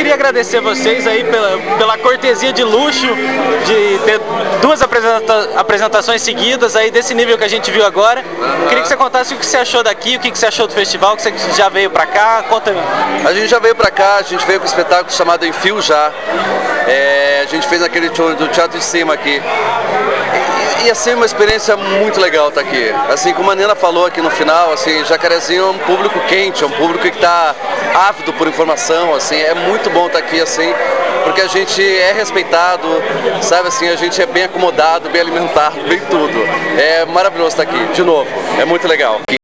queria agradecer vocês aí pela cortesia de luxo de ter duas apresentações seguidas aí desse nível que a gente viu agora. Queria que você contasse o que você achou daqui, o que você achou do festival, que você já veio pra cá, conta aí. A gente já veio pra cá, a gente veio com um espetáculo chamado Em Fio Já. A gente fez aquele show do Teatro de Cima aqui. E assim, uma experiência muito legal estar aqui. Assim, como a Nena falou aqui no final, assim, Jacarezinho é um público quente, é um público que está ávido por informação, assim, é muito bom estar aqui, assim, porque a gente é respeitado, sabe, assim, a gente é bem acomodado, bem alimentado, bem tudo. É maravilhoso estar aqui, de novo, é muito legal.